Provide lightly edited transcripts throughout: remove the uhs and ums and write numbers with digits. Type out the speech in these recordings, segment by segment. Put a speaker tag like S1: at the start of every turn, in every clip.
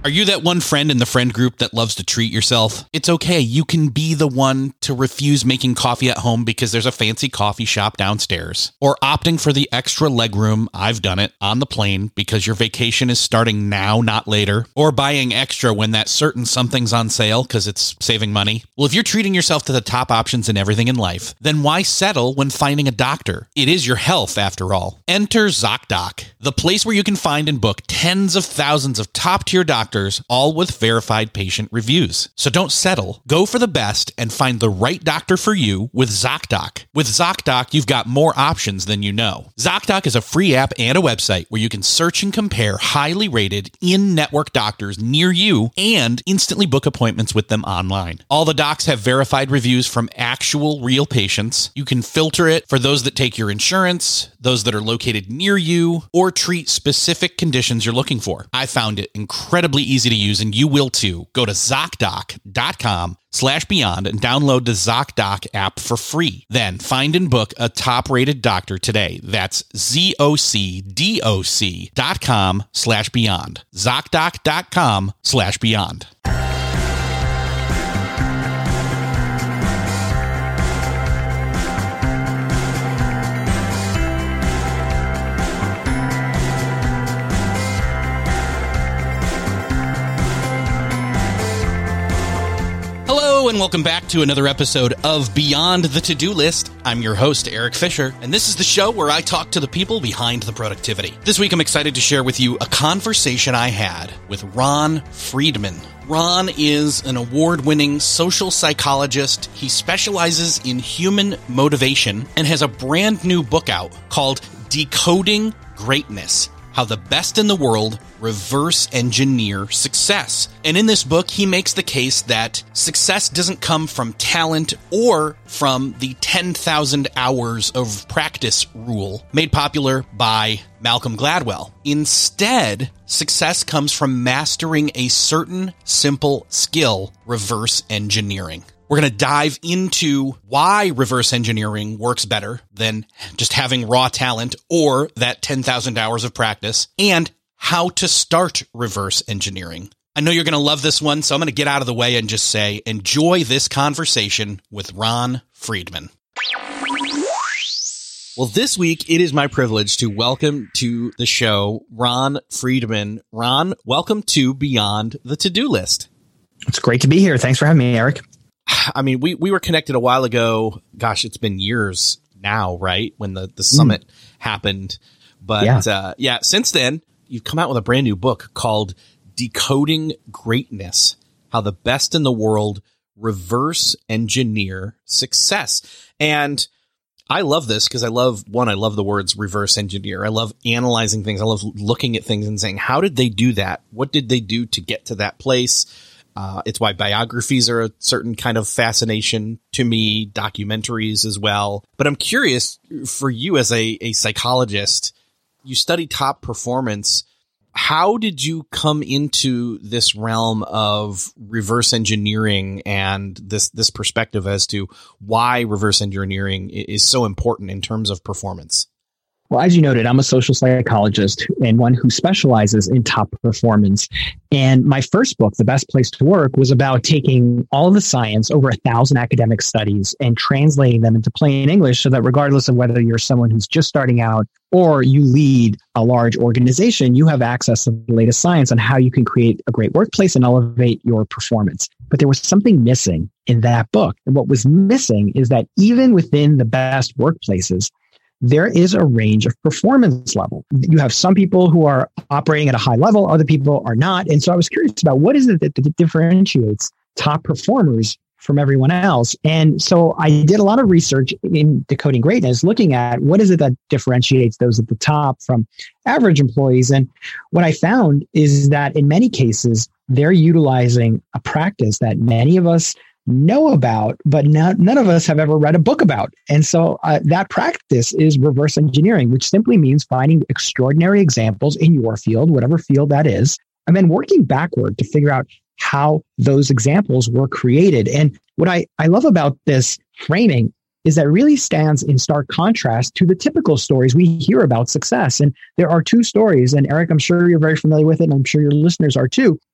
S1: Are you that one friend in the friend group that loves to treat yourself? It's okay. You can be the one to refuse making coffee at home because there's a fancy coffee shop downstairs. Or opting for the extra legroom, I've done it, on the plane because your vacation is starting now, not later. Or buying extra when that certain something's on sale because it's saving money. Well, if you're treating yourself to the top options in everything in life, then why settle when finding a doctor? It is your health, after all. Enter ZocDoc, the place where you can find and book tens of thousands of top-tier doctors, all with verified patient reviews. So don't settle. Go for the best and find the right doctor for you with ZocDoc. With ZocDoc, you've got more options than you know. ZocDoc is a free app and a website where you can search and compare highly rated in-network doctors near you and instantly book appointments with them online. All the docs have verified reviews from actual real patients. You can filter it for those that take your insurance, those that are located near you, or treat specific conditions you're looking for. I found it incredibly easy to use, and you will too. Go to ZocDoc.com/beyond and download the ZocDoc app for free. Then find and book a top-rated doctor today. That's ZocDoc.com/beyond. ZocDoc.com/beyond. Hello and welcome back to another episode of Beyond the To-Do List. I'm your host, Eric Fisher, and this is the show where I talk to the people behind the productivity. This week, I'm excited to share with you a conversation I had with Ron Friedman. Ron is an award-winning social psychologist. He specializes in human motivation and has a brand new book out called Decoding Greatness: How the Best in the World Reverse Engineer Success. And in this book, he makes the case that success doesn't come from talent or from the 10,000 hours of practice rule made popular by Malcolm Gladwell. Instead, success comes from mastering a certain simple skill: reverse engineering. We're going to dive into why reverse engineering works better than just having raw talent or that 10,000 hours of practice, and how to start reverse engineering. I know you're going to love this one, so I'm going to get out of the way and just say, enjoy this conversation with Ron Friedman. Well, this week, it is my privilege to welcome to the show Ron Friedman. Ron, welcome to Beyond the To-Do List.
S2: It's great to be here. Thanks for having me, Eric.
S1: I mean, we were connected a while ago. Gosh, it's been years now, right? When the summit happened. But since then, you've come out with a brand new book called Decoding Greatness: How the Best in the World Reverse Engineer Success. And I love this because I love the words reverse engineer. I love analyzing things. I love looking at things and saying, how did they do that? What did they do to get to that place? It's why biographies are a certain kind of fascination to me, documentaries as well. But I'm curious, for you as a psychologist, you study top performance. How did you come into this realm of reverse engineering and this perspective as to why reverse engineering is so important in terms of performance?
S2: Well, as you noted, I'm a social psychologist and one who specializes in top performance. And my first book, The Best Place to Work, was about taking all of the science, over 1,000 academic studies, and translating them into plain English so that regardless of whether you're someone who's just starting out or you lead a large organization, you have access to the latest science on how you can create a great workplace and elevate your performance. But there was something missing in that book. And what was missing is that even within the best workplaces, there is a range of performance level. You have some people who are operating at a high level, other people are not. And so I was curious about what is it that differentiates top performers from everyone else. And so I did a lot of research in Decoding Greatness, looking at what is it that differentiates those at the top from average employees. And what I found is that in many cases, they're utilizing a practice that many of us know about, but none of us have ever read a book about. And so that practice is reverse engineering, which simply means finding extraordinary examples in your field, whatever field that is, and then working backward to figure out how those examples were created. And what I love about this framing is that it really stands in stark contrast to the typical stories we hear about success. And there are two stories, and Eric, I'm sure you're very familiar with it, and I'm sure your listeners are too,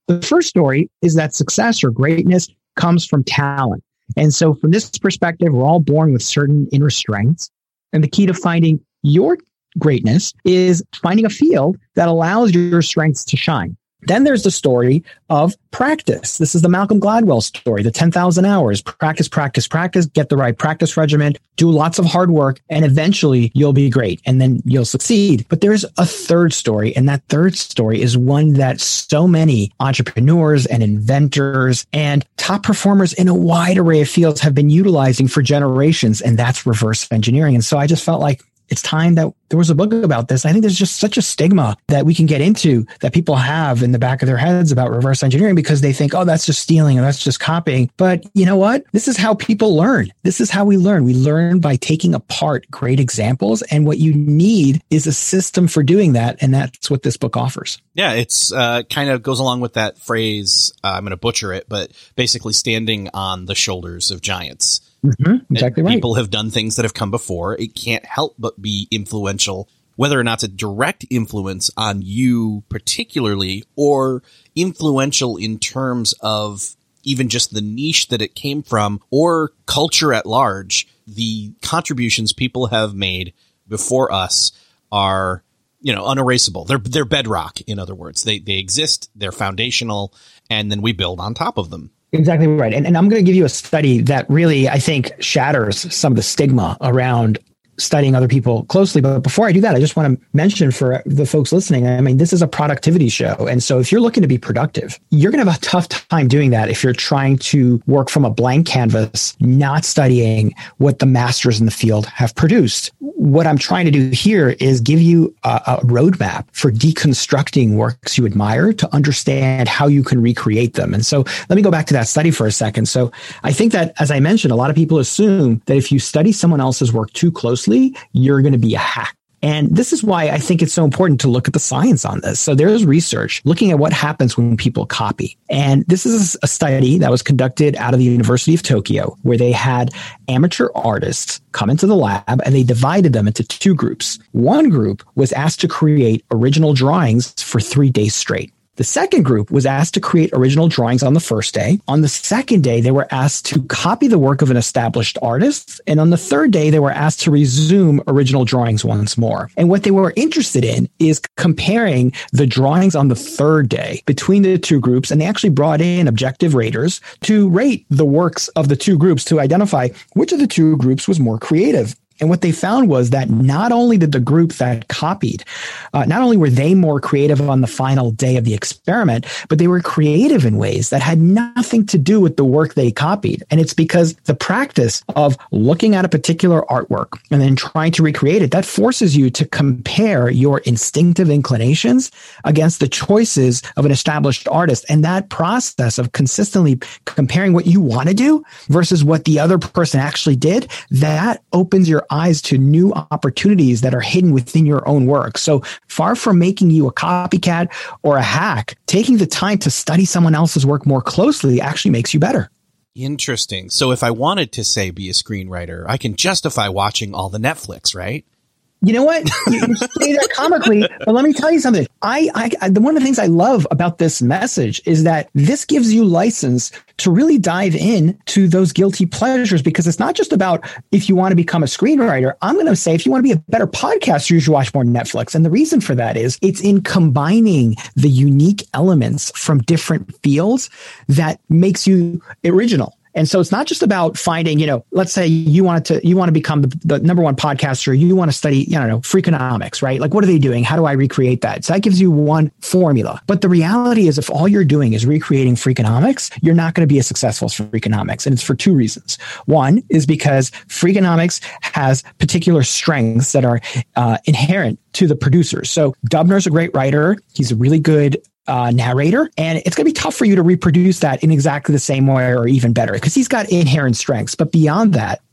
S2: The first story is that success or greatness comes from talent. And so from this perspective, we're all born with certain inner strengths. And the key to finding your greatness is finding a field that allows your strengths to shine. Then there's the story of practice. This is the Malcolm Gladwell story, the 10,000 hours. Practice, practice, practice, get the right practice regimen, do lots of hard work, and eventually you'll be great and then you'll succeed. But there's a third story, and that third story is one that so many entrepreneurs and inventors and top performers in a wide array of fields have been utilizing for generations, and that's reverse engineering. And so I just felt like it's time that there was a book about this. I think there's just such a stigma that we can get into that people have in the back of their heads about reverse engineering because they think, oh, that's just stealing or that's just copying. But you know what? This is how people learn. This is how we learn. We learn by taking apart great examples. And what you need is a system for doing that. And that's what this book offers.
S1: Yeah, it's kind of goes along with that phrase. I'm going to butcher it, but basically standing on the shoulders of giants.
S2: Mm-hmm, exactly right.
S1: People have done things that have come before. It can't help but be influential, whether or not it's a direct influence on you particularly or influential in terms of even just the niche that it came from or culture at large. The contributions people have made before us are, unerasable. They're bedrock, in other words. They exist, they're foundational, and then we build on top of them.
S2: Exactly right. And I'm going to give you a study that really, I think, shatters some of the stigma around studying other people closely. But before I do that, I just want to mention for the folks listening, I mean, this is a productivity show. And so if you're looking to be productive, you're going to have a tough time doing that if you're trying to work from a blank canvas, not studying what the masters in the field have produced. What I'm trying to do here is give you a roadmap for deconstructing works you admire to understand how you can recreate them. And so let me go back to that study for a second. So I think that, as I mentioned, a lot of people assume that if you study someone else's work too closely, you're going to be a hack. And this is why I think it's so important to look at the science on this. So there's research looking at what happens when people copy. And this is a study that was conducted out of the University of Tokyo, where they had amateur artists come into the lab and they divided them into two groups. One group was asked to create original drawings for 3 days straight. The second group was asked to create original drawings on the first day. On the second day, they were asked to copy the work of an established artist. And on the third day, they were asked to resume original drawings once more. And what they were interested in is comparing the drawings on the third day between the two groups. And they actually brought in objective raters to rate the works of the two groups to identify which of the two groups was more creative. And what they found was that not only did the group that copied, not only were they more creative on the final day of the experiment, but they were creative in ways that had nothing to do with the work they copied. And it's because the practice of looking at a particular artwork and then trying to recreate it, that forces you to compare your instinctive inclinations against the choices of an established artist. And that process of consistently comparing what you want to do versus what the other person actually did, that opens your eyes to new opportunities that are hidden within your own work. So far from making you a copycat or a hack, taking the time to study someone else's work more closely actually makes you better.
S1: Interesting. So if I wanted to, say, be a screenwriter, I can justify watching all the Netflix, right?
S2: You know what? You say that comically, but let me tell you something. One of the things I love about this message is that this gives you license to really dive in to those guilty pleasures, because it's not just about if you want to become a screenwriter. I'm going to say if you want to be a better podcaster, you should watch more Netflix. And the reason for that is it's in combining the unique elements from different fields that makes you original. And so it's not just about finding, let's say you want to become the number one podcaster. You want to study, Freakonomics, right? Like, what are they doing? How do I recreate that? So that gives you one formula. But the reality is, if all you're doing is recreating Freakonomics, you're not going to be as successful as Freakonomics. And it's for two reasons. One is because Freakonomics has particular strengths that are inherent to the producers. So Dubner's a great writer. He's a really good narrator, and it's going to be tough for you to reproduce that in exactly the same way or even better because he's got inherent strengths. But beyond that,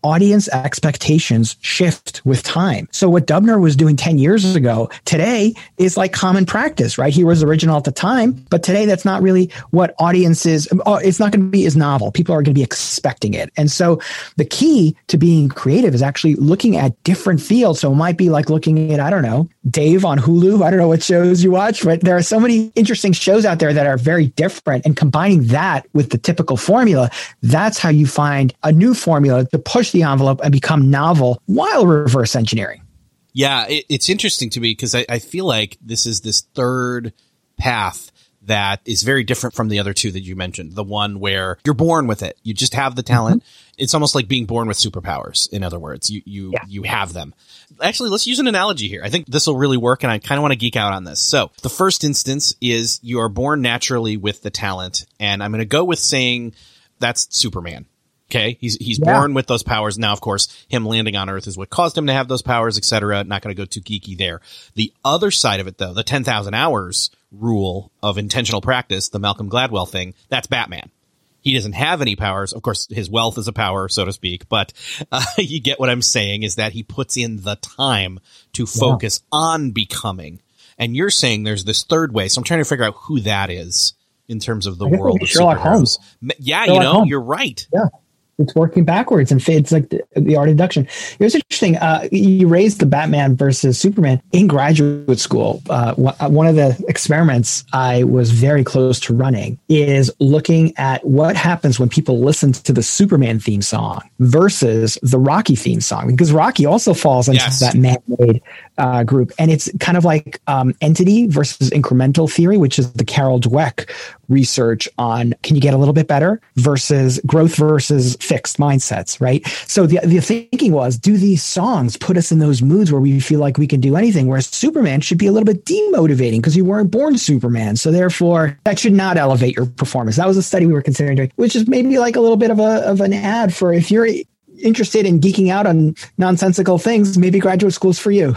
S2: audience expectations shift with time. So what Dubner was doing 10 years ago, today is like common practice, right? He was original at the time, but today that's not really what audiences, it's not going to be as novel. People are going to be expecting it. And so the key to being creative is actually looking at different fields. So it might be like looking at, I don't know, Dave on Hulu. I don't know what shows you watch, but there are so many interesting shows out there that are very different, and combining that with the typical formula, that's how you find a new formula to push the envelope and become novel while reverse engineering.
S1: Yeah, it's interesting to me because I feel like this is this third path that is very different from the other two that you mentioned. The one where you're born with it. You just have the talent. Mm-hmm. It's almost like being born with superpowers. In other words, you have them. Actually, let's use an analogy here. I think this will really work, and I kind of want to geek out on this. So the first instance is you are born naturally with the talent, and I'm going to go with saying that's Superman. Okay, he's born with those powers. Now, of course, him landing on Earth is what caused him to have those powers, etc. Not going to go too geeky there. The other side of it, though, the 10,000 hours rule of intentional practice, the Malcolm Gladwell thing, that's Batman. He doesn't have any powers. Of course, his wealth is a power, so to speak. But you get what I'm saying is that he puts in the time to focus on becoming. And you're saying there's this third way. So I'm trying to figure out who that is in terms of the world of
S2: Sherlock
S1: superheroes.
S2: Holmes.
S1: Yeah,
S2: Sherlock Holmes.
S1: You're right.
S2: Yeah. It's working backwards, and it's like the art of deduction. It was interesting. You raised the Batman versus Superman in graduate school. One of the experiments I was very close to running is looking at what happens when people listen to the Superman theme song versus the Rocky theme song, because Rocky also falls into that man-made group. And it's kind of like entity versus incremental theory, which is the Carol Dweck research on can you get a little bit better versus growth versus fixed mindsets, right? So the thinking was, do these songs put us in those moods where we feel like we can do anything? Whereas Superman should be a little bit demotivating because you weren't born Superman. So therefore, that should not elevate your performance. That was a study we were considering doing, which is maybe like a little bit of an ad for if you're interested in geeking out on nonsensical things, maybe graduate school is for you.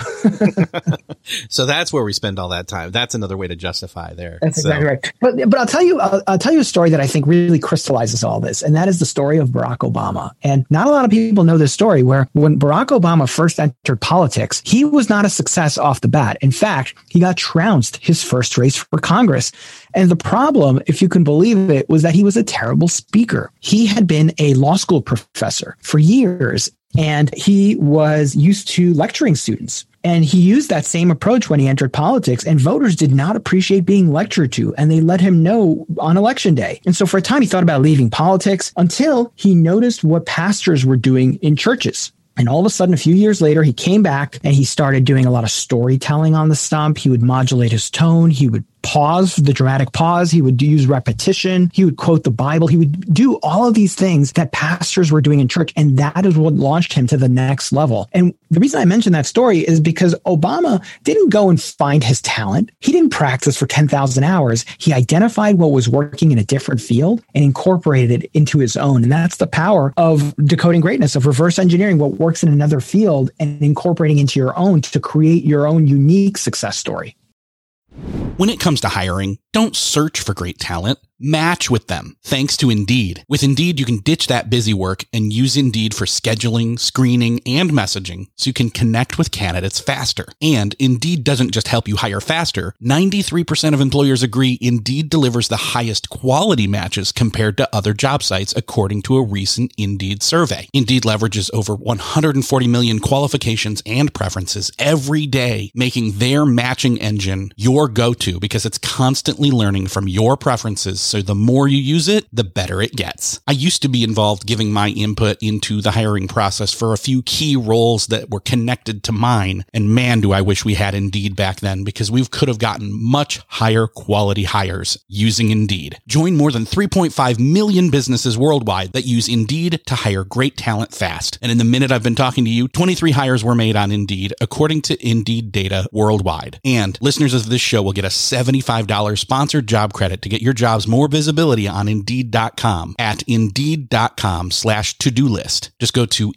S1: So that's where we spend all that time. That's another way to justify there.
S2: That's exactly right. But I'll tell you a story that I think really crystallizes all this. And that is the story of Barack Obama. And not a lot of people know this story, where when Barack Obama first entered politics, he was not a success off the bat. In fact, he got trounced his first race for Congress. And the problem, if you can believe it, was that he was a terrible speaker. He had been a law school professor for years, and he was used to lecturing students. And he used that same approach when he entered politics, and voters did not appreciate being lectured to, and they let him know on election day. And so for a time, he thought about leaving politics until he noticed what pastors were doing in churches. And all of a sudden, a few years later, he came back and he started doing a lot of storytelling on the stump. He would modulate his tone. He would pause, the dramatic pause. He would use repetition. He would quote the Bible. He would do all of these things that pastors were doing in church. And that is what launched him to the next level. And the reason I mention that story is because Obama didn't go and find his talent. He didn't practice for 10,000 hours. He identified what was working in a different field and incorporated it into his own. And that's the power of decoding greatness, of reverse engineering what works in another field and incorporating into your own to create your own unique success story.
S1: When it comes to hiring, don't search for great talent. Match with them, thanks to Indeed. With Indeed, you can ditch that busy work and use Indeed for scheduling, screening, and messaging so you can connect with candidates faster. And Indeed doesn't just help you hire faster. 93% of employers agree Indeed delivers the highest quality matches compared to other job sites, according to a recent Indeed survey. Indeed leverages over 140 million qualifications and preferences every day, making their matching engine your go-to because it's constantly learning from your preferences. So the more you use it, the better it gets. I used to be involved giving my input into the hiring process for a few key roles that were connected to mine. And man, do I wish we had Indeed back then, because we could have gotten much higher quality hires using Indeed. Join more than 3.5 million businesses worldwide that use Indeed to hire great talent fast. And in the minute I've been talking to you, 23 hires were made on Indeed, according to Indeed data worldwide. And listeners of this show will get a $75 sponsored job credit to get your jobs more visibility on Indeed.com at Indeed.com/to-do list. Just go to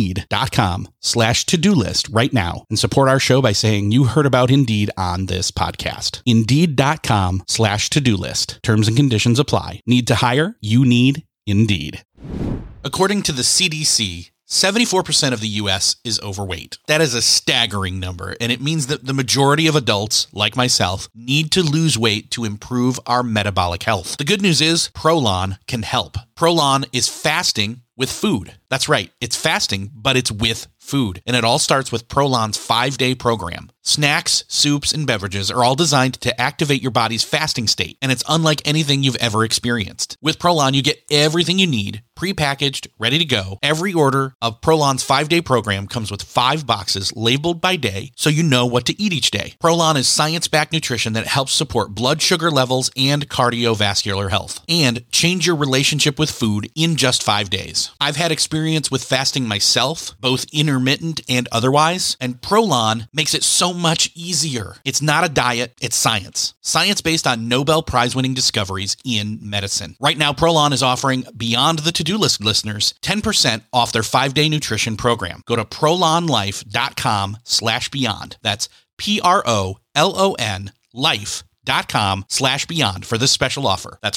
S1: Indeed.com/to-do list right now and support our show by saying you heard about Indeed on this podcast. Indeed.com/to-do list. Terms and conditions apply. Need to hire? You need Indeed. According to the CDC, 74% of the US is overweight. That is a staggering number, and it means that the majority of adults, like myself, need to lose weight to improve our metabolic health. The good news is Prolon can help. Prolon is fasting with food. That's right, it's fasting, but it's with food. And it all starts with Prolon's 5-day program. Snacks, soups, and beverages are all designed to activate your body's fasting state, and it's unlike anything you've ever experienced. With Prolon, you get everything you need, prepackaged, ready to go. Every order of Prolon's 5-day program comes with 5 boxes labeled by day, so you know what to eat each day. Prolon is science-backed nutrition that helps support blood sugar levels and cardiovascular health, and change your relationship with food in just 5 days. I've had experience with fasting myself, both intermittent and otherwise, and Prolon makes it so much easier. It's not a diet, it's science. Science based on Nobel Prize-winning discoveries in medicine. Right now, Prolon is offering Beyond the To-Do List listeners 10% off their 5-day nutrition program. Go to prolonlife.com/beyond. That's PROLON life.com/beyond for this special offer. That's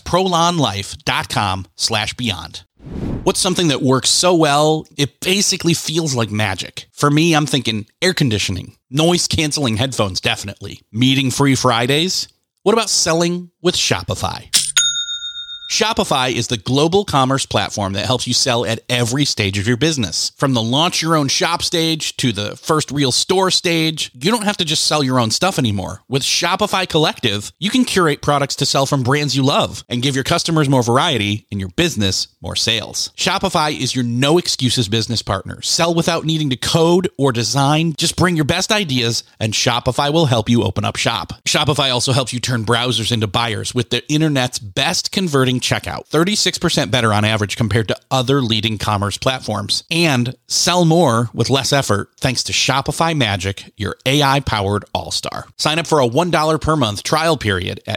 S1: prolonlife.com/beyond. What's something that works so well, it basically feels like magic? For me, I'm thinking air conditioning, noise-canceling headphones, definitely. Meeting-free Fridays? What about selling with Shopify? Shopify is the global commerce platform that helps you sell at every stage of your business. From the launch your own shop stage to the first real store stage, you don't have to just sell your own stuff anymore. With Shopify Collective, you can curate products to sell from brands you love and give your customers more variety and your business more sales. Shopify is your no excuses business partner. Sell without needing to code or design. Just bring your best ideas and Shopify will help you open up shop. Shopify also helps you turn browsers into buyers with the internet's best converting checkout, 36% better on average compared to other leading commerce platforms. And sell more with less effort thanks to Shopify Magic, your AI-powered all-star. Sign up for a $1 per month trial period at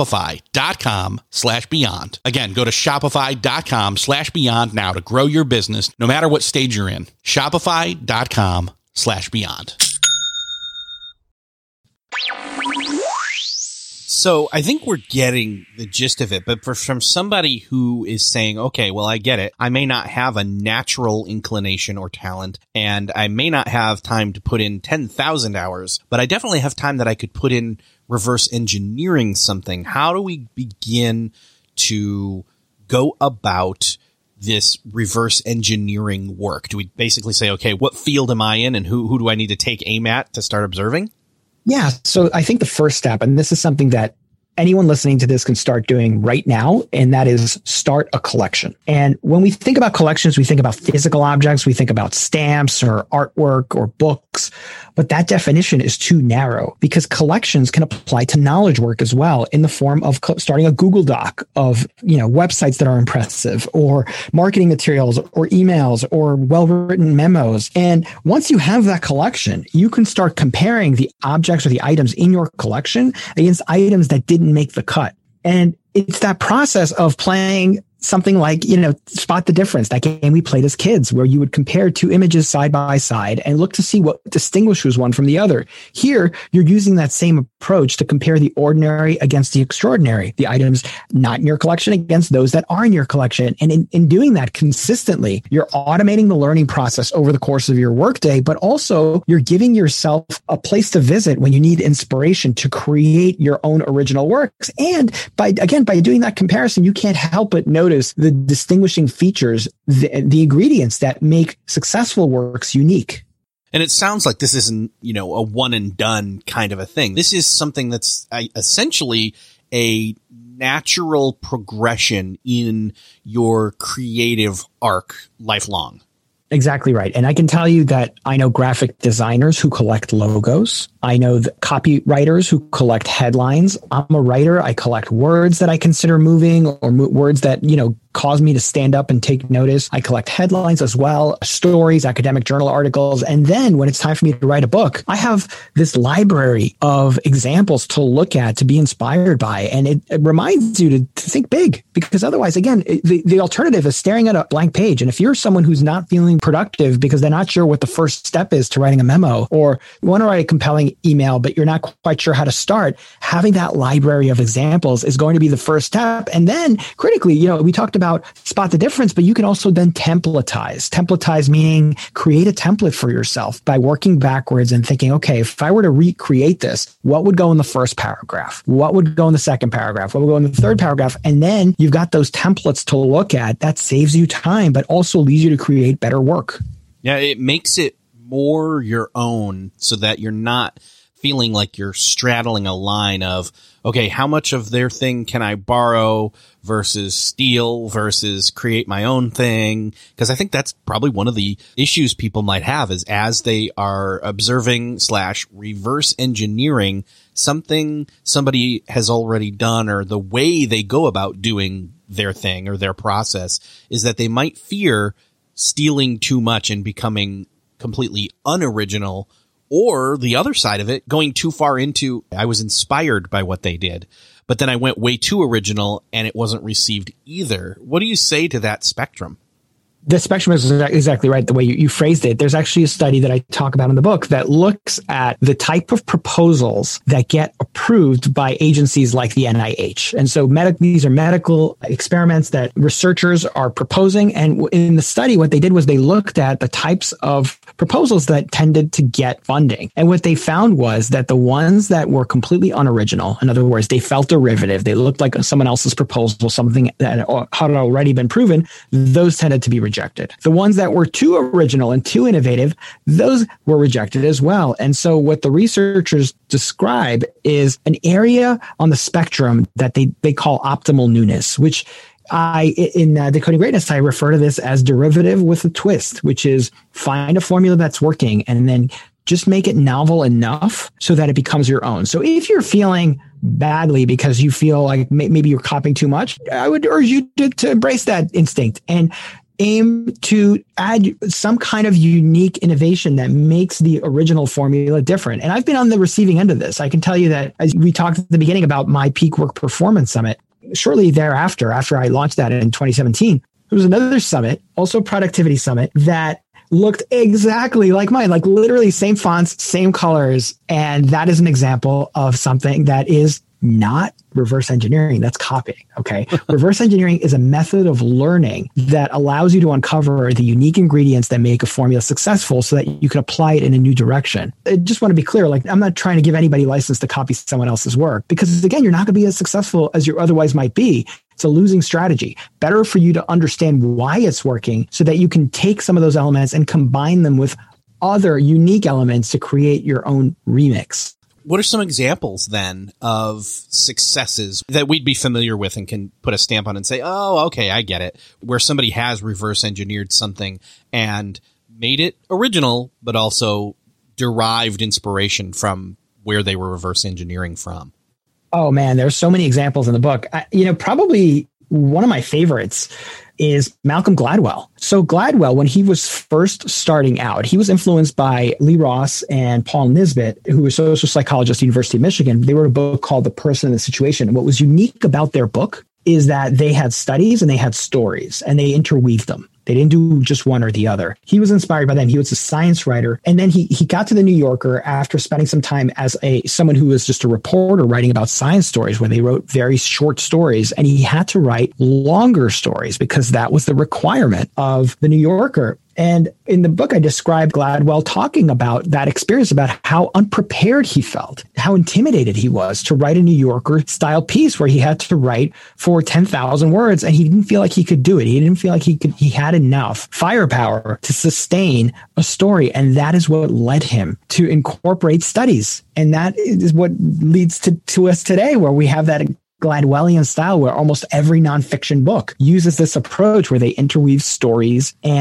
S1: shopify.com/beyond. Again, go to shopify.com/beyond now to grow your business no matter what stage you're in. Shopify.com/beyond. So I think we're getting the gist of it, but from somebody who is saying, okay, well, I get it. I may not have a natural inclination or talent, and I may not have time to put in 10,000 hours, but I definitely have time that I could put in reverse engineering something. How do we begin to go about this reverse engineering work? Do we basically say, okay, what field am I in and who do I need to take aim at to start observing?
S2: Yeah. So I think the first step, and this is something that anyone listening to this can start doing right now, and that is start a collection. And when we think about collections, we think about physical objects, we think about stamps or artwork or books, but that definition is too narrow because collections can apply to knowledge work as well in the form of starting a Google Doc of, websites that are impressive or marketing materials or emails or well-written memos. And once you have that collection, you can start comparing the objects or the items in your collection against items that didn't make the cut. And it's that process of playing something like, spot the difference, that game we played as kids where you would compare 2 images side by side and look to see what distinguishes one from the other. Here, you're using that same approach to compare the ordinary against the extraordinary, the items not in your collection against those that are in your collection. And in doing that consistently, you're automating the learning process over the course of your workday, but also you're giving yourself a place to visit when you need inspiration to create your own original works. And by doing that comparison, you can't help but notice the distinguishing features, the ingredients that make successful works unique.
S1: And it sounds like this isn't, a one and done kind of a thing. This is something that's essentially a natural progression in your creative arc lifelong.
S2: Exactly right. And I can tell you that I know graphic designers who collect logos. I know the copywriters who collect headlines. I'm a writer. I collect words that I consider moving or words that, cause me to stand up and take notice. I collect headlines as well, stories, academic journal articles. And then when it's time for me to write a book, I have this library of examples to look at, to be inspired by. And it reminds you to to think big, because otherwise, again, the alternative is staring at a blank page. And if you're someone who's not feeling productive because they're not sure what the first step is to writing a memo, or you want to write a compelling email, but you're not quite sure how to start, having that library of examples is going to be the first step. And then critically, we talked about spot the difference, but you can also then templatize. Templatize meaning create a template for yourself by working backwards and thinking, okay, if I were to recreate this, what would go in the first paragraph? What would go in the second paragraph? What would go in the third paragraph? And then you've got those templates to look at. That saves you time, but also leads you to create better work.
S1: Yeah, it makes it more your own so that you're not feeling like you're straddling a line of, okay, how much of their thing can I borrow versus steal versus create my own thing? Because I think that's probably one of the issues people might have is as they are observing / reverse engineering something somebody has already done, or the way they go about doing their thing or their process, is that they might fear stealing too much and becoming completely unoriginal, or the other side of it, going too far into, I was inspired by what they did, but then I went way too original and it wasn't received either. What do you say to that spectrum?
S2: The spectrum is exactly right. The way you phrased it. There's actually a study that I talk about in the book that looks at the type of proposals that get approved by agencies like the NIH. And so these are medical experiments that researchers are proposing. And in the study, what they did was they looked at the types of proposals that tended to get funding. And what they found was that the ones that were completely unoriginal, in other words, they felt derivative, they looked like someone else's proposal, something that had already been proven, those tended to be rejected. The ones that were too original and too innovative, those were rejected as well. And so what the researchers describe is an area on the spectrum that they call optimal newness, which in Decoding Greatness, I refer to this as derivative with a twist, which is find a formula that's working and then just make it novel enough so that it becomes your own. So if you're feeling badly because you feel like maybe you're copying too much, I would urge you to embrace that instinct and aim to add some kind of unique innovation that makes the original formula different. And I've been on the receiving end of this. I can tell you that as we talked at the beginning about my Peak Work Performance Summit, shortly thereafter, after I launched that in 2017, there was another summit, also Productivity Summit, that looked exactly like mine, like literally same fonts, same colors. And that is an example of something that is not reverse engineering. That's copying. Okay. Reverse engineering is a method of learning that allows you to uncover the unique ingredients that make a formula successful so that you can apply it in a new direction. I just want to be clear. Like, I'm not trying to give anybody license to copy someone else's work, because again, you're not going to be as successful as you otherwise might be. It's a losing strategy. Better for you to understand why it's working so that you can take some of those elements and combine them with other unique elements to create your own remix.
S1: What are some examples then of successes that we'd be familiar with and can put a stamp on and say, oh, okay, I get it, where somebody has reverse engineered something and made it original, but also derived inspiration from where they were reverse engineering from?
S2: Oh man, there's so many examples in the book. Probably one of my favorites is Malcolm Gladwell. So Gladwell, when he was first starting out, he was influenced by Lee Ross and Paul Nisbet, who were social psychologists at the University of Michigan. They wrote a book called The Person and the Situation. And what was unique about their book is that they had studies and they had stories and they interweaved them. They didn't do just one or the other. He was inspired by them. He was a science writer. And then he got to the New Yorker after spending some time as someone who was just a reporter writing about science stories, where they wrote very short stories. And he had to write longer stories because that was the requirement of the New Yorker. And in the book, I described Gladwell talking about that experience, about how unprepared he felt, how intimidated he was to write a New Yorker style piece where he had to write for 10,000 words. And he didn't feel like he could do it. He didn't feel like he had enough firepower to sustain a story. And that is what led him to incorporate studies. And that is what leads to us today, where we have that Gladwellian style where almost every nonfiction book uses this approach where they interweave stories and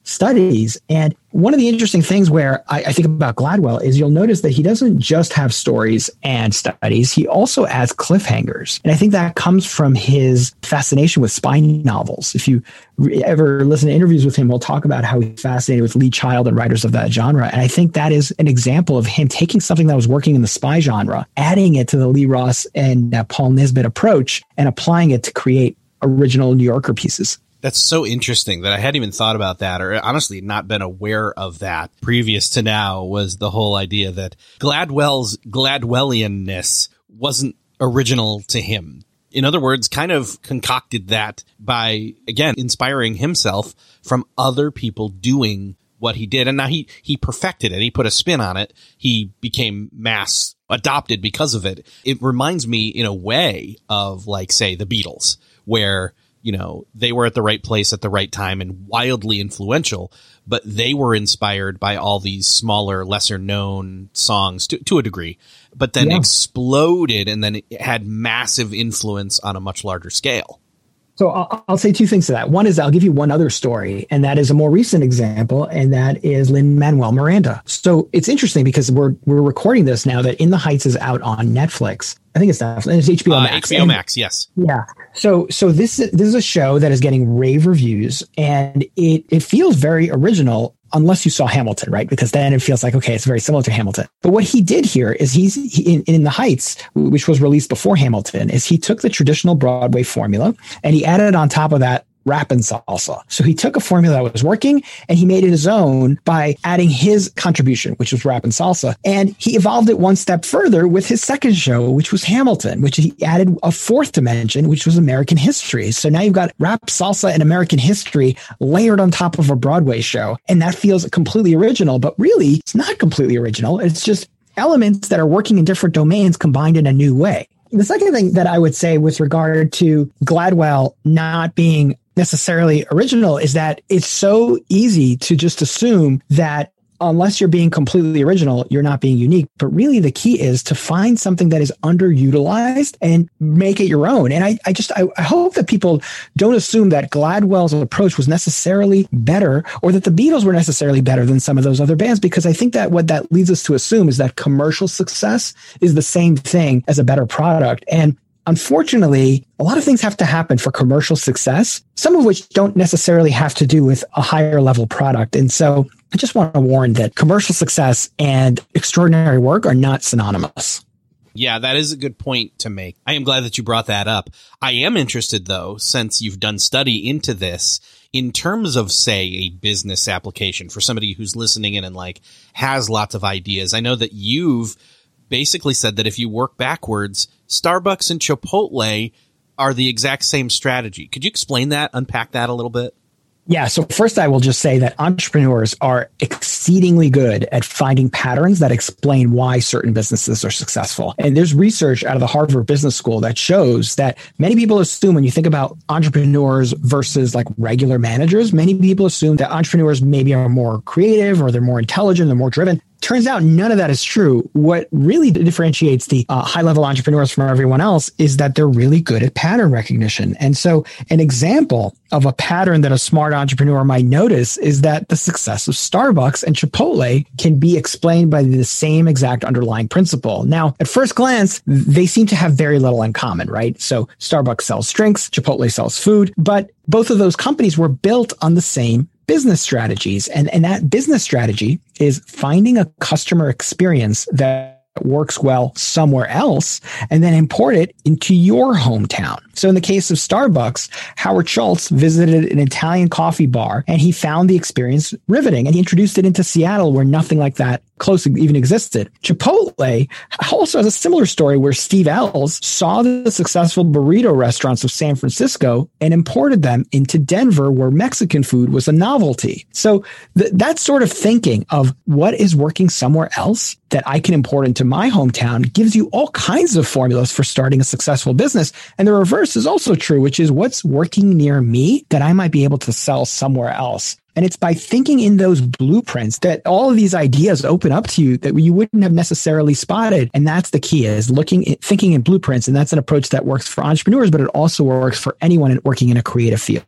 S2: studies. And one of the interesting things where I think about Gladwell is you'll notice that he doesn't just have stories and studies. He also adds cliffhangers. And I think that comes from his fascination with spy novels. If you ever listen to interviews with him, he'll talk about how he's fascinated with Lee Child and writers of that genre. And I think that is an example of him taking something that was working in the spy genre, adding it to the Lee Ross and Paul Nisbet approach, and applying it to create original New Yorker pieces.
S1: That's so interesting that I hadn't even thought about that, or honestly not been aware of that previous to now, was the whole idea that Gladwell's Gladwellianness wasn't original to him. In other words, kind of concocted that by, again, inspiring himself from other people doing what he did. And now he perfected it. He put a spin on it. He became mass adopted because of it. It reminds me in a way of, like, say, the Beatles, where they were at the right place at the right time and wildly influential, but they were inspired by all these smaller, lesser known songs to a degree, but then exploded and then it had massive influence on a much larger scale.
S2: So I'll say two things to that. One is I'll give you one other story, and that is a more recent example, and that is Lin-Manuel Miranda. So it's interesting because we're recording this now that In the Heights is out on Netflix. I think it's Netflix. It's HBO Max.
S1: HBO Max, yes.
S2: Yeah. So this is a show that is getting rave reviews, and it feels very original unless you saw Hamilton, right? Because then it feels like, okay, it's very similar to Hamilton. But what he did here is he in The Heights, which was released before Hamilton, is he took the traditional Broadway formula and he added on top of that rap and salsa. So he took a formula that was working and he made it his own by adding his contribution, which was rap and salsa. And he evolved it one step further with his second show, which was Hamilton, which he added a fourth dimension, which was American history. So now you've got rap, salsa, and American history layered on top of a Broadway show. And that feels completely original, but really it's not completely original. It's just elements that are working in different domains combined in a new way. The second thing that I would say with regard to Gladwell not being necessarily original is that it's so easy to just assume that unless you're being completely original, you're not being unique. But really the key is to find something that is underutilized and make it your own. And I hope that people don't assume that Gladwell's approach was necessarily better or that the Beatles were necessarily better than some of those other bands, because I think that what that leads us to assume is that commercial success is the same thing as a better product. And unfortunately, a lot of things have to happen for commercial success, some of which don't necessarily have to do with a higher level product. And so I just want to warn that commercial success and extraordinary work are not synonymous.
S1: Yeah, that is a good point to make. I am glad that you brought that up. I am interested, though, since you've done study into this, in terms of, say, a business application for somebody who's listening in and has lots of ideas. I know that you've basically said that if you work backwards, Starbucks and Chipotle are the exact same strategy. Could you explain that, unpack that a little bit?
S2: Yeah. So first, I will just say that entrepreneurs are exceedingly good at finding patterns that explain why certain businesses are successful. And there's research out of the Harvard Business School that shows that many people assume when you think about entrepreneurs versus regular managers, many people assume that entrepreneurs maybe are more creative or they're more intelligent, they're more driven. Turns out none of that is true. What really differentiates the high-level entrepreneurs from everyone else is that they're really good at pattern recognition. And so an example of a pattern that a smart entrepreneur might notice is that the success of Starbucks and Chipotle can be explained by the same exact underlying principle. Now, at first glance, they seem to have very little in common, right? So Starbucks sells drinks, Chipotle sells food, but both of those companies were built on the same business strategies. And that business strategy is finding a customer experience that works well somewhere else and then import it into your hometown. So in the case of Starbucks, Howard Schultz visited an Italian coffee bar and he found the experience riveting and he introduced it into Seattle where nothing like that close even existed. Chipotle also has a similar story where Steve Ells saw the successful burrito restaurants of San Francisco and imported them into Denver where Mexican food was a novelty. So that sort of thinking of what is working somewhere else that I can import into my hometown gives you all kinds of formulas for starting a successful business. And the reverse is also true, which is what's working near me that I might be able to sell somewhere else. And it's by thinking in those blueprints that all of these ideas open up to you that you wouldn't have necessarily spotted. And that's the key, is thinking in blueprints. And that's an approach that works for entrepreneurs, but it also works for anyone working in a creative field.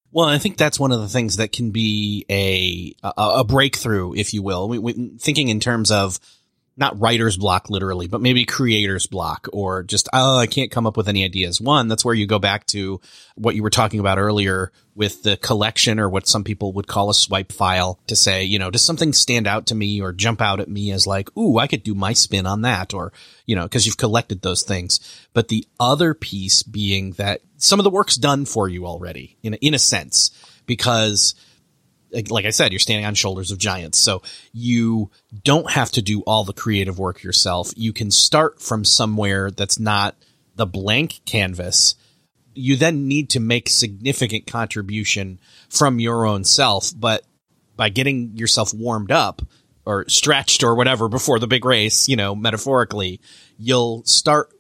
S1: Well, I think that's one of the things that can be a breakthrough, if you will. Thinking in terms of not writer's block literally, but maybe creator's block, or just, I can't come up with any ideas. One, that's where you go back to what you were talking about earlier with the collection, or what some people would call a swipe file, to say, does something stand out to me or jump out at me as like, ooh, I could do my spin on that, or, because you've collected those things. But the other piece being that some of the work's done for you already, in a sense, because like I said, you're standing on shoulders of giants. So you don't have to do all the creative work yourself. You can start from somewhere that's not the blank canvas. You then need to make significant contribution from your own self, but by getting yourself warmed up or stretched or whatever before the big race, metaphorically, you'll start.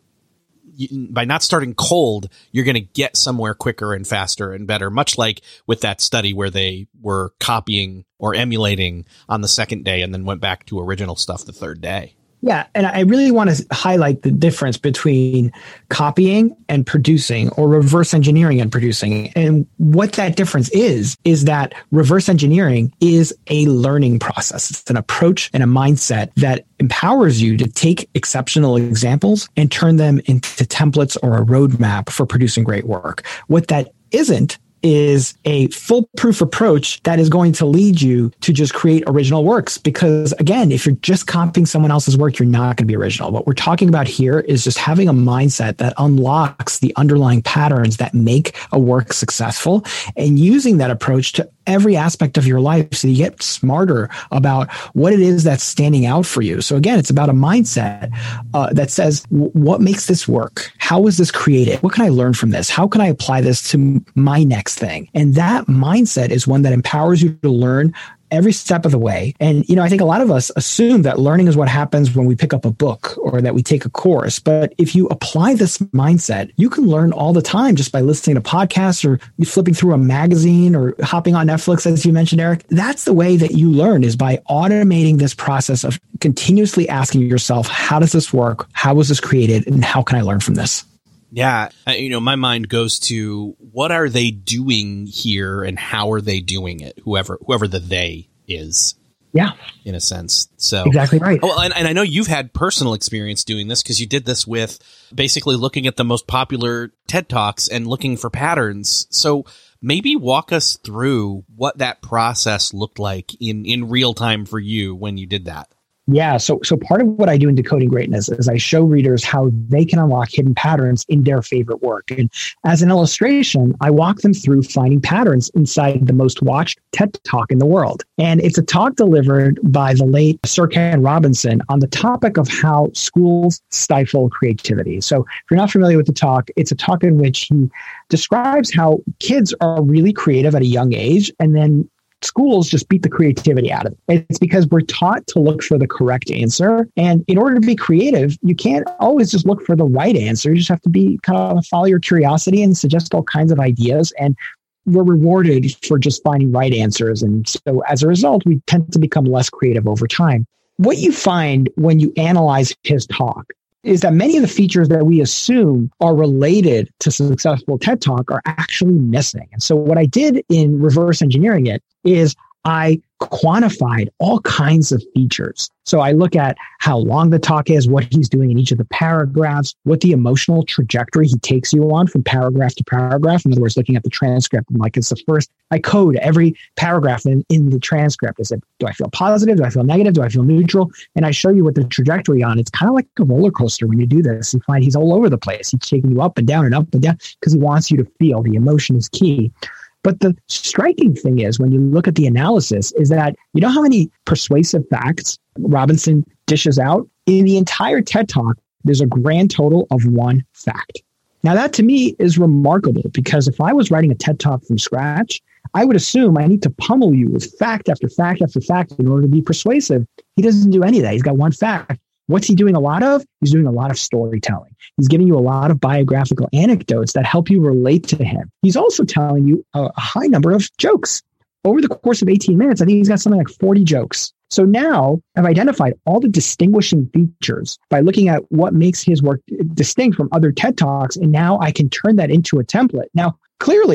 S1: By not starting cold, you're going to get somewhere quicker and faster and better, much like with that study where they were copying or emulating on the second day and then went back to original stuff the third day.
S2: Yeah. And I really want to highlight the difference between copying and producing, or reverse engineering and producing. And what that difference is that reverse engineering is a learning process. It's an approach and a mindset that empowers you to take exceptional examples and turn them into templates or a roadmap for producing great work. What that isn't is a foolproof approach that is going to lead you to just create original works. Because again, if you're just copying someone else's work, you're not going to be original. What we're talking about here is just having a mindset that unlocks the underlying patterns that make a work successful, and using that approach to every aspect of your life so you get smarter about what it is that's standing out for you. So again, it's about a mindset that says, what makes this work? How is this created? What can I learn from this? How can I apply this to my next thing? And that mindset is one that empowers you to learn every step of the way. And, I think a lot of us assume that learning is what happens when we pick up a book or that we take a course. But if you apply this mindset, you can learn all the time just by listening to podcasts or flipping through a magazine or hopping on Netflix, as you mentioned, Eric. That's the way that you learn, is by automating this process of continuously asking yourself, how does this work? How was this created? And how can I learn from this?
S1: Yeah. My mind goes to, what are they doing here and how are they doing it? Whoever the they is.
S2: Yeah.
S1: In a sense. So
S2: exactly right.
S1: Oh, and I know you've had personal experience doing this, because you did this with basically looking at the most popular TED Talks and looking for patterns. So maybe walk us through what that process looked like in real time for you when you did that.
S2: Yeah. So part of what I do in Decoding Greatness is I show readers how they can unlock hidden patterns in their favorite work. And as an illustration, I walk them through finding patterns inside the most watched TED Talk in the world. And it's a talk delivered by the late Sir Ken Robinson on the topic of how schools stifle creativity. So if you're not familiar with the talk, it's a talk in which he describes how kids are really creative at a young age, and then schools just beat the creativity out of it. It's because we're taught to look for the correct answer. And in order to be creative, you can't always just look for the right answer. You just have to be kind of follow your curiosity and suggest all kinds of ideas. And we're rewarded for just finding right answers. And so as a result, we tend to become less creative over time. What you find when you analyze his talk is that many of the features that we assume are related to successful TED Talk are actually missing. And so what I did in reverse engineering it is I quantified all kinds of features. So I look at how long the talk is, what he's doing in each of the paragraphs, what the emotional trajectory he takes you on from paragraph to paragraph. In other words, looking at the transcript, like it's the first, I code every paragraph in the transcript. I said, do I feel positive? Do I feel negative? Do I feel neutral? And I show you what the trajectory on. It's kind of like a roller coaster when you do this. You find he's all over the place. He's taking you up and down because he wants you to feel. The emotion is key. But the striking thing is, when you look at the analysis, is that you know how many persuasive facts Robinson dishes out? In the entire TED Talk, there's a grand total of one fact. Now, that to me is remarkable, because if I was writing a TED Talk from scratch, I would assume I need to pummel you with fact after fact after fact in order to be persuasive. He doesn't do any of that. He's got one fact. What's he doing a lot of? He's doing a lot of storytelling. He's giving you a lot of biographical anecdotes that help you relate to him. He's also telling you a high number of jokes. Over the course of 18 minutes, I think he's got something like 40 jokes. So now I've identified all the distinguishing features by looking at what makes his work distinct from other TED Talks. And now I can turn that into a template. Now, clearly,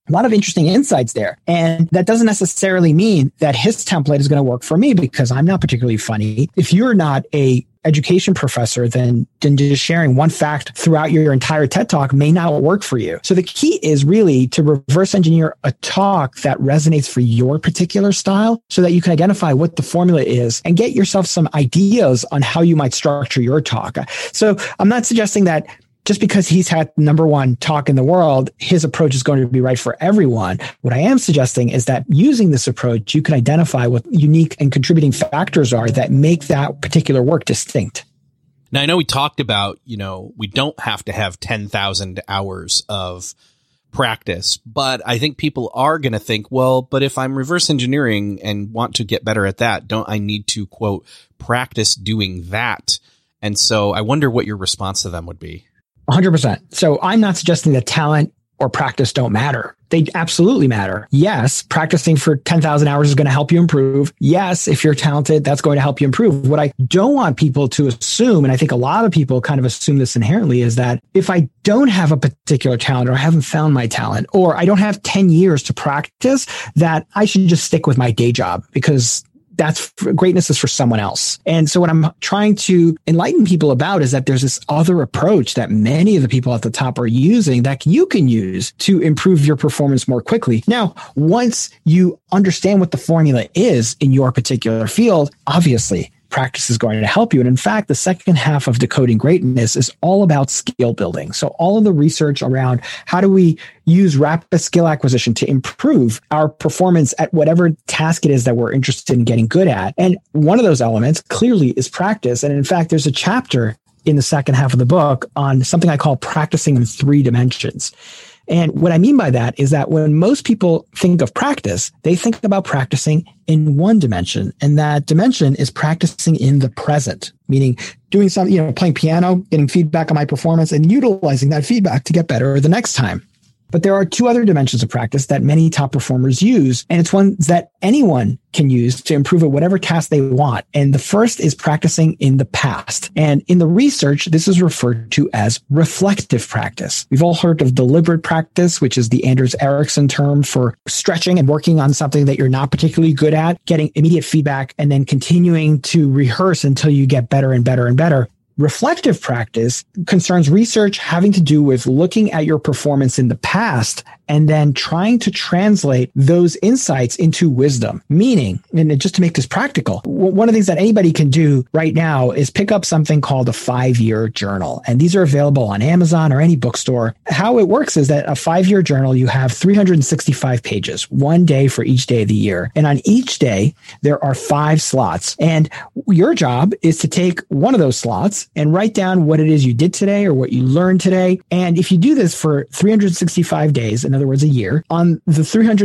S2: A lot of interesting insights there. And that doesn't necessarily mean that his template is going to work for me because I'm not particularly funny. If you're not a education professor, then just sharing one fact throughout your entire TED Talk may not work for you. So the key is really to reverse engineer a talk that resonates for your particular style so that you can identify what the formula is and get yourself some ideas on how you might structure your talk. So I'm not suggesting that just because he's had number one talk in the world, his approach is going to be right for everyone. What I am suggesting is that using this approach, you can identify what unique and contributing factors are that make that particular work distinct.
S1: Now, I know we talked about, we don't have to have 10,000 hours of practice, but I think people are going to think, well, but if I'm reverse engineering and want to get better at that, don't I need to, quote, practice doing that? And so I wonder what your response to them would be.
S2: 100%. So I'm not suggesting that talent or practice don't matter. They absolutely matter. Yes, practicing for 10,000 hours is going to help you improve. Yes, if you're talented, that's going to help you improve. What I don't want people to assume, and I think a lot of people kind of assume this inherently, is that if I don't have a particular talent or I haven't found my talent or I don't have 10 years to practice, that I should just stick with my day job because greatness is for someone else. And so what I'm trying to enlighten people about is that there's this other approach that many of the people at the top are using that you can use to improve your performance more quickly. Now, once you understand what the formula is in your particular field, obviously, practice is going to help you. And in fact, the second half of Decoding Greatness is all about skill building. So all of the research around how do we use rapid skill acquisition to improve our performance at whatever task it is that we're interested in getting good at. And one of those elements clearly is practice. And in fact, there's a chapter in the second half of the book on something I call practicing in 3 dimensions. And what I mean by that is that when most people think of practice, they think about practicing in 1 dimension. And that dimension is practicing in the present, meaning doing something, playing piano, getting feedback on my performance and utilizing that feedback to get better the next time. But there are 2 other dimensions of practice that many top performers use, and it's ones that anyone can use to improve at whatever task they want. And the first is practicing in the past. And in the research, this is referred to as reflective practice. We've all heard of deliberate practice, which is the Anders Ericsson term for stretching and working on something that you're not particularly good at, getting immediate feedback, and then continuing to rehearse until you get better and better and better. Reflective practice concerns research having to do with looking at your performance in the past and then trying to translate those insights into wisdom. Meaning, and just to make this practical, one of the things that anybody can do right now is pick up something called a 5-year journal. And these are available on Amazon or any bookstore. How it works is that a 5-year journal, you have 365 pages, 1 day for each day of the year. And on each day, there are 5 slots. And your job is to take one of those slots and write down what it is you did today or what you learned today. And if you do this for 365 days, in other words, a year, on the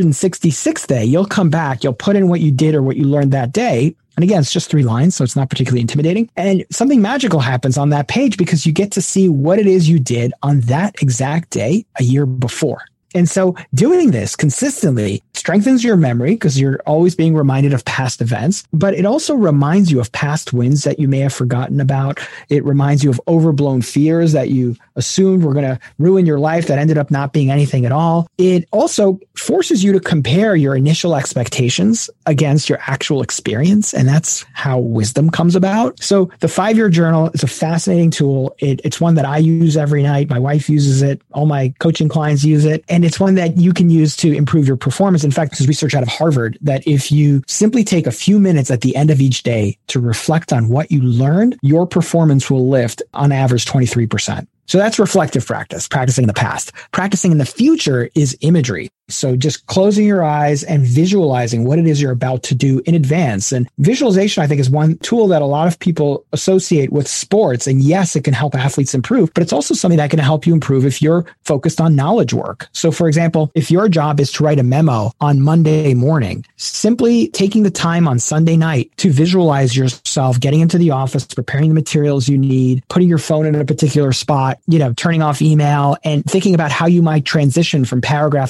S2: 366th day, you'll come back, you'll put in what you did or what you learned that day. And again, it's just 3 lines, so it's not particularly intimidating. And something magical happens on that page because you get to see what it is you did on that exact day a year before. And so doing this consistently strengthens your memory because you're always being reminded of past events, but it also reminds you of past wins that you may have forgotten about. It reminds you of overblown fears that you assumed were going to ruin your life that ended up not being anything at all. It also forces you to compare your initial expectations against your actual experience. And that's how wisdom comes about. So the 5-year journal is a fascinating tool. It's one that I use every night. My wife uses it. All my coaching clients use it. And it's one that you can use to improve your performance. In fact, there's research out of Harvard that if you simply take a few minutes at the end of each day to reflect on what you learned, your performance will lift on average 23%. So that's reflective practice, practicing in the past. Practicing in the future is imagery. So just closing your eyes and visualizing what it is you're about to do in advance. And visualization, I think, is one tool that a lot of people associate with sports. And yes, it can help athletes improve, but it's also something that can help you improve if you're focused on knowledge work. So for example, if your job is to write a memo on Monday morning, simply taking the time on Sunday night to visualize yourself getting into the office, preparing the materials you need, putting your phone in a particular spot, turning off email and thinking about how you might transition from paragraph to paragraph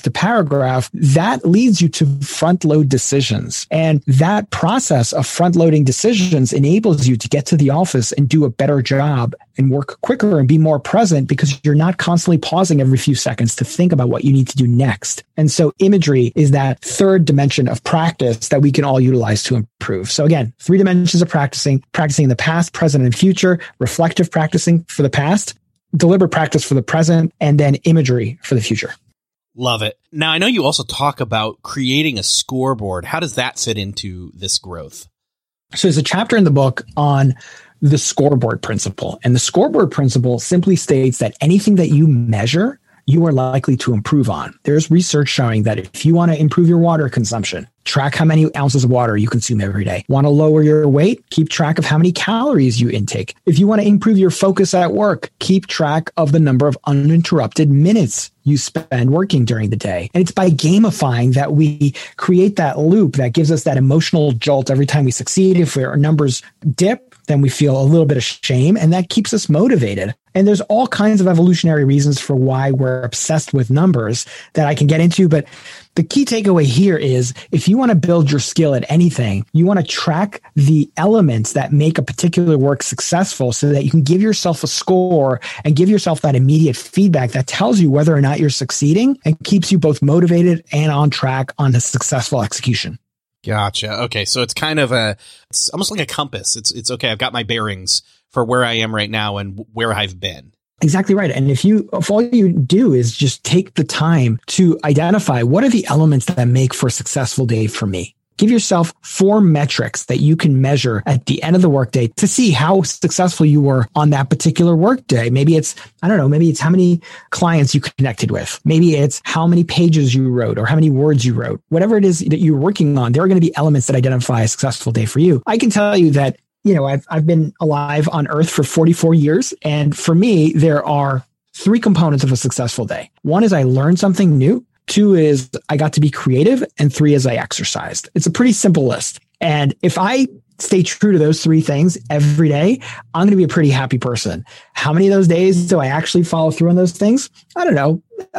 S2: paragraph, that leads you to front load decisions. And that process of front loading decisions enables you to get to the office and do a better job and work quicker and be more present because you're not constantly pausing every few seconds to think about what you need to do next. And so imagery is that third dimension of practice that we can all utilize to improve. So again, 3 dimensions of practicing in the past, present, and future, reflective practicing for the past, deliberate practice for the present, and then imagery for the future.
S1: Love it. Now, I know you also talk about creating a scoreboard. How does that fit into this growth?
S2: So there's a chapter in the book on the scoreboard principle. And the scoreboard principle simply states that anything that you measure, you are likely to improve on. There's research showing that if you want to improve your water consumption, track how many ounces of water you consume every day. Want to lower your weight? Keep track of how many calories you intake. If you want to improve your focus at work, keep track of the number of uninterrupted minutes you spend working during the day. And it's by gamifying that we create that loop that gives us that emotional jolt every time we succeed. If our numbers dip, then we feel a little bit of shame, and that keeps us motivated. And there's all kinds of evolutionary reasons for why we're obsessed with numbers that I can get into. But the key takeaway here is if you want to build your skill at anything, you want to track the elements that make a particular work successful so that you can give yourself a score and give yourself that immediate feedback that tells you whether or not you're succeeding and keeps you both motivated and on track on the successful execution.
S1: Gotcha. Okay. So it's kind of it's almost like a compass. It's okay. I've got my bearings for where I am right now and where I've been.
S2: Exactly right. And if all you do is just take the time to identify what are the elements that make for a successful day for me. Give yourself 4 metrics that you can measure at the end of the workday to see how successful you were on that particular workday. Maybe it's, maybe it's how many clients you connected with. Maybe it's how many pages you wrote or how many words you wrote. Whatever it is that you're working on, there are going to be elements that identify a successful day for you. I can tell you that, I've been alive on Earth for 44 years. And for me, there are 3 components of a successful day. 1 is I learned something new. 2 is I got to be creative, and 3 is I exercised. It's a pretty simple list. And if I stay true to those 3 things every day, I'm going to be a pretty happy person. How many of those days do I actually follow through on those things? I don't know.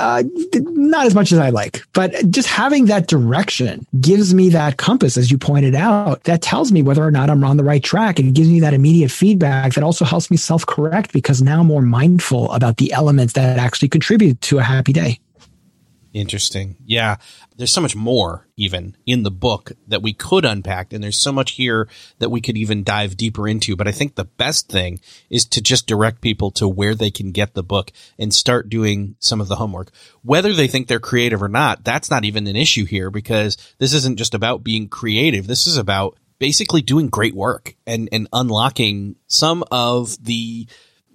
S2: Not as much as I like, but just having that direction gives me that compass, as you pointed out, that tells me whether or not I'm on the right track. And it gives me that immediate feedback that also helps me self-correct because now I'm more mindful about the elements that actually contribute to a happy day.
S1: Interesting. Yeah. There's so much more even in the book that we could unpack. And there's so much here that we could even dive deeper into. But I think the best thing is to just direct people to where they can get the book and start doing some of the homework. Whether they think they're creative or not, that's not even an issue here because this isn't just about being creative. This is about basically doing great work and unlocking some of the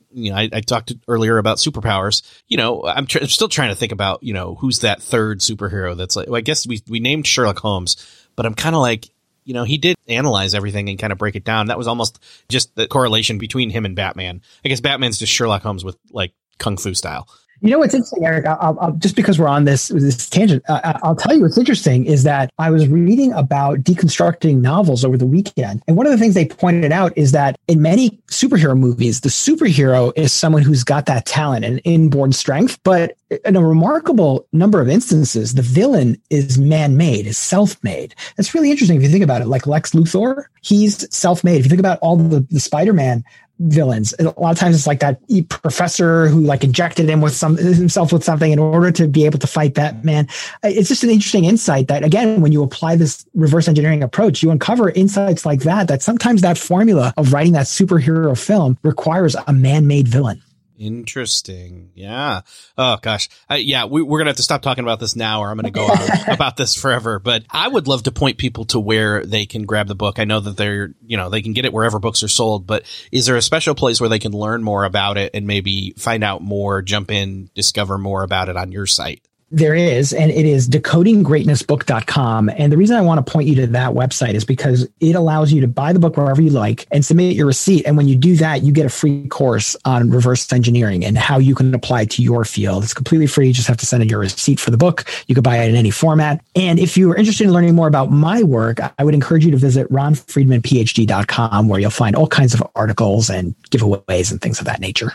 S1: I talked earlier about superpowers. I'm still trying to think about, who's that third superhero that's like, well, I guess we named Sherlock Holmes, but I'm kind of like, he did analyze everything and kind of break it down. That was almost just the correlation between him and Batman. I guess Batman's just Sherlock Holmes with like Kung Fu style.
S2: What's interesting, Eric, I'll just because we're on this tangent, I'll tell you what's interesting is that I was reading about deconstructing novels over the weekend. And one of the things they pointed out is that in many superhero movies, the superhero is someone who's got that talent and inborn strength. But in a remarkable number of instances, the villain is man-made, is self-made. That's really interesting if you think about it. Like Lex Luthor, he's self-made. If you think about all the Spider-Man villains, a lot of times it's like that professor who like injected himself with something in order to be able to fight Batman. It's just an interesting insight that, again, when you apply this reverse engineering approach, you uncover insights like that sometimes that formula of writing that superhero film requires a man-made villain.
S1: Interesting. Yeah. Oh gosh. We're going to have to stop talking about this now or I'm going to go on about this forever, but I would love to point people to where they can grab the book. I know that they can get it wherever books are sold, but is there a special place where they can learn more about it and maybe find out more, jump in, discover more about it on your site?
S2: There is, and it is decodinggreatnessbook.com. And the reason I want to point you to that website is because it allows you to buy the book wherever you like and submit your receipt. And when you do that, you get a free course on reverse engineering and how you can apply it to your field. It's completely free. You just have to send in your receipt for the book. You can buy it in any format. And if you are interested in learning more about my work, I would encourage you to visit ronfriedmanphd.com, where you'll find all kinds of articles and giveaways and things of that nature.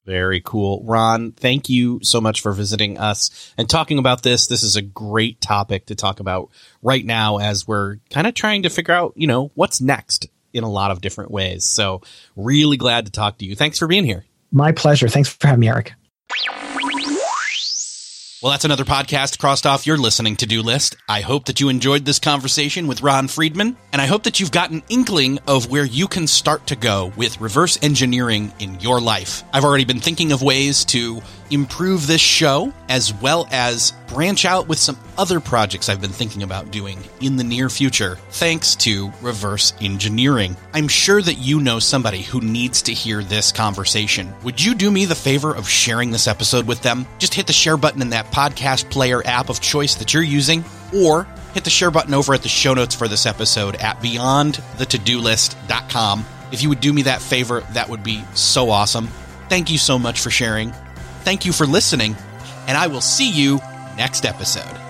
S1: Very cool. Ron, thank you so much for visiting us and talking about this. This is a great topic to talk about right now as we're kind of trying to figure out, what's next in a lot of different ways. So really glad to talk to you. Thanks for being here.
S2: My pleasure. Thanks for having me, Eric.
S1: Well, that's another podcast crossed off your listening to-do list. I hope that you enjoyed this conversation with Ron Friedman, and I hope that you've got an inkling of where you can start to go with reverse engineering in your life. I've already been thinking of ways to improve this show, as well as branch out with some other projects I've been thinking about doing in the near future, thanks to reverse engineering. I'm sure that you know somebody who needs to hear this conversation. Would you do me the favor of sharing this episode with them? Just hit the share button in that podcast player app of choice that you're using, or hit the share button over at the show notes for this episode at beyondthetodolist.com. If you would do me that favor, that would be so awesome. Thank you so much for sharing. Thank you for listening, and I will see you next episode.